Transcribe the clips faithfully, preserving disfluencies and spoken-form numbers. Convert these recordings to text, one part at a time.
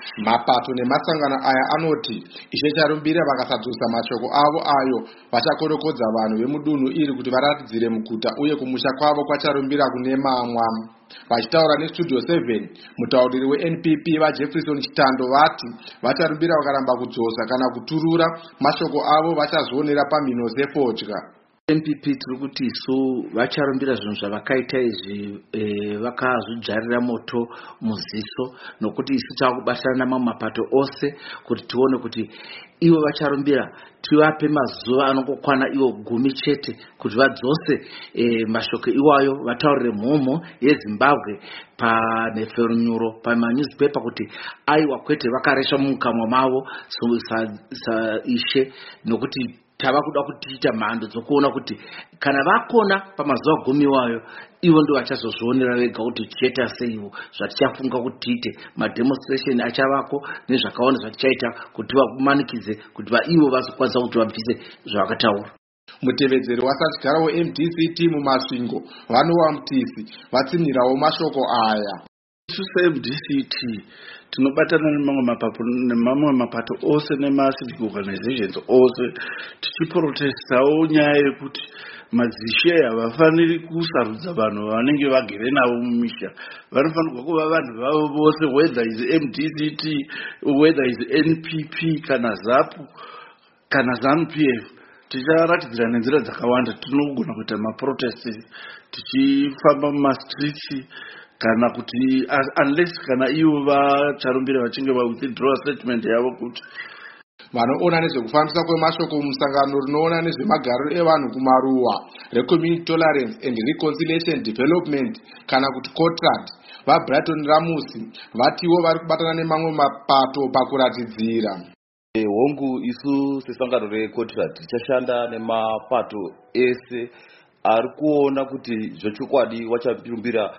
Mapato nemasangano aya anoti Ishe Charumbira vakasadzosa mashoko avo ayo vachakorokodza vanhu vemudunhu iri kuti varatidzire muguta uye kumusha kwavo kwaCharumbira kune mamwa. Vachitaura neStudio seven, mutauriri weN P P vaJefferson Chitando vati vaCharumbira vakaramba kudzosa kana kuturura mashoko avo vachazvionera pamhino sepotya. N P P tiri kuti isu vaCharumbira zvinhu zvavakaita izvi e, vakazvidzvarira moto muziso nokuti isu tavakubatana namamwe mapato ose kuti tione kuti ivo vaCharumbira tivape mazuva anongokwana ivo gumi chete kuti vadzose e, mashoko iwayo vataurire mhomho yeZimbabwe panhefenyuro pamanewspaper kuti aiwa kwete vakaresha mumukamwa mavo saishe nokuti tava kuda kutiita mhando dzokuona kuti kana vakona pamazuva gumi wayo ivo ndo vachazozvionera vega kuti tichaita seivo zvatichafunga kuti tiite mademonstration achavako nezvakawanda zvatichaita kuti vakumanikidze kuti vaivo vazokwanisa kuti vabvise zvavakataura. Mutevedzeri wasatigara weM D C T mumasvingo Vanowa Mutisi vatsinhirawo mashoko aya. Isu seM D C T tinobatana nemamwe mapato ose nemasivic organizations ose tichiprotestawo nyaya yekuti madzishe havafaniri kusarudza vanhu vanenge vagere navo mumisha. Vanofanirwa kuva vanhu vavo vose, whether is M D C T, whether is N P P kana ZAPU kana ZANU P F. Ticharatidzira nenzira dzakawanda tinogona kuita maprotest tichifamba mumastreets kana kuti unless kana ivo vaCharumbira vachinge va withdraw statement yavo kuti vanoona nezvekufambisa kwemashoko mumusangano rinoona nezvemagariro evanhu kumaruwa reCommunity Tolerance and Reconciliation Development kana kuti COTRAD vaBrighton Ramusi vatiwo vari kubatana nemamwe mapato pakuratidzira. Hongu isu sesangano reCOTRAD tichashanda nemapato ese ari kuona kuti zvechokwadi waCharumbira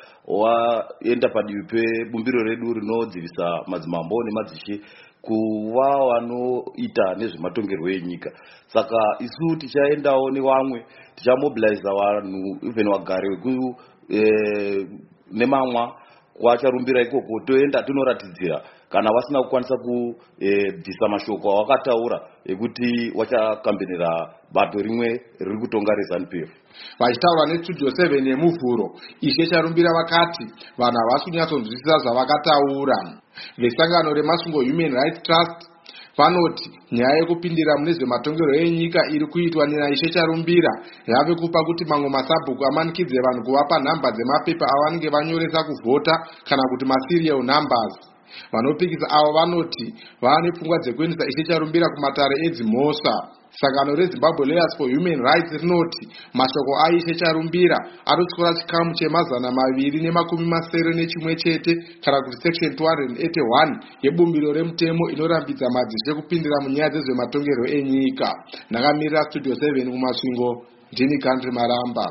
waenda padivi pebumbiro redu rinodzivisa madzimambo nemadzishe kuva vanoita nezvematongerwo enyika. Saka isu tichaendawo nevamwe tichamobilize vanhu even vagari veku e, nemamwa kwaCharumbira ikoko toenda tinoratidzira kana vasina kukwanisa kubvisa mashoko awakataura ekuti wachakambenera bato rimwe riri kutonga reZANU P F. Vachitaura neStudio seven yemuvhuro Ishe Charumbira vakati vanhu havasi kunyatsonzwisisa zvavakataura. Vesangano remasungo Human Rights Trust vanoti nyaya yekupindira mune zvematongerwo enyika iri kuitwa naIshe Charumbira yave kupa kuti mamwe masabhuku amanikidze vanhu kuvapa nhamba dzemapepa avanenge vanyoresa kuvhota kana kuti maserial numbers. Vanopikisa avo vanoti vane pfungwa dzekuendesa Ishe Charumbira kumatare edzimhosva. Sangano reZimbabwe Lawyers for Human Rights rinoti mashoko aIshe Charumbira anotyora chikamu chemazana maviri nemakumi masere nechimwe chete kana kuti section two eighty-one yebumbiro remutemo inorambidza madzishe kupindira munyaya dzezvematongerwo enyika. Ndakamirira Studio seven kumasvingo ndini Country Maramba.